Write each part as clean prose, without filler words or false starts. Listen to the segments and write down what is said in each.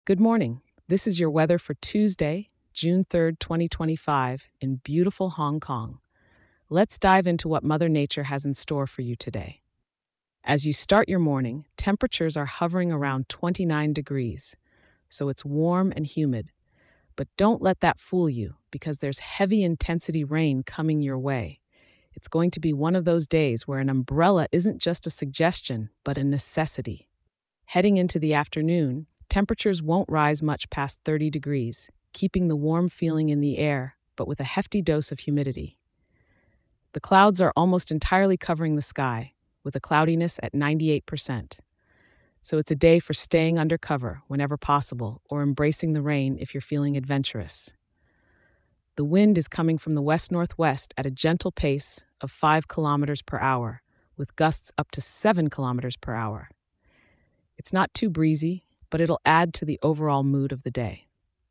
Good morning. This is your weather for Tuesday, June 3rd, 2025, in beautiful Hong Kong. Let's dive into what Mother Nature has in store for you today. As you start your morning, temperatures are hovering around 29 degrees, so it's warm and humid. But don't let that fool you, because there's heavy intensity rain coming your way. It's going to be one of those days where an umbrella isn't just a suggestion, but a necessity. Heading into the afternoon, temperatures won't rise much past 30 degrees, keeping the warm feeling in the air, but with a hefty dose of humidity. The clouds are almost entirely covering the sky, with a cloudiness at 98%. So it's a day for staying under cover whenever possible or embracing the rain if you're feeling adventurous. The wind is coming from the west-northwest at a gentle pace of 5 kilometers per hour, with gusts up to 7 kilometers per hour. It's not too breezy, but it'll add to the overall mood of the day.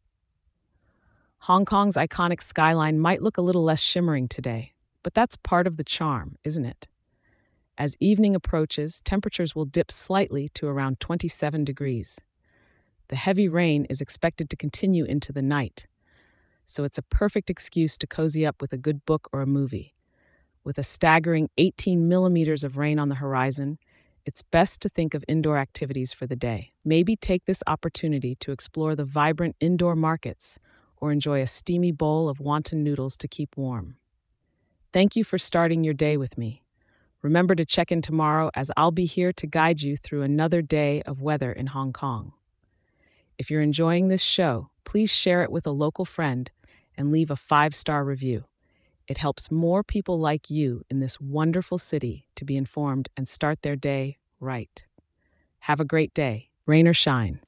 Hong Kong's iconic skyline might look a little less shimmering today, but that's part of the charm, isn't it? As evening approaches, temperatures will dip slightly to around 27 degrees. The heavy rain is expected to continue into the night, so it's a perfect excuse to cozy up with a good book or a movie. With a staggering 18 millimeters of rain on the horizon, it's best to think of indoor activities for the day. Maybe take this opportunity to explore the vibrant indoor markets or enjoy a steamy bowl of wonton noodles to keep warm. Thank you for starting your day with me. Remember to check in tomorrow as I'll be here to guide you through another day of weather in Hong Kong. If you're enjoying this show, please share it with a local friend and leave a 5-star review. It helps more people like you in this wonderful city to be informed and start their day right. Have a great day, rain or shine.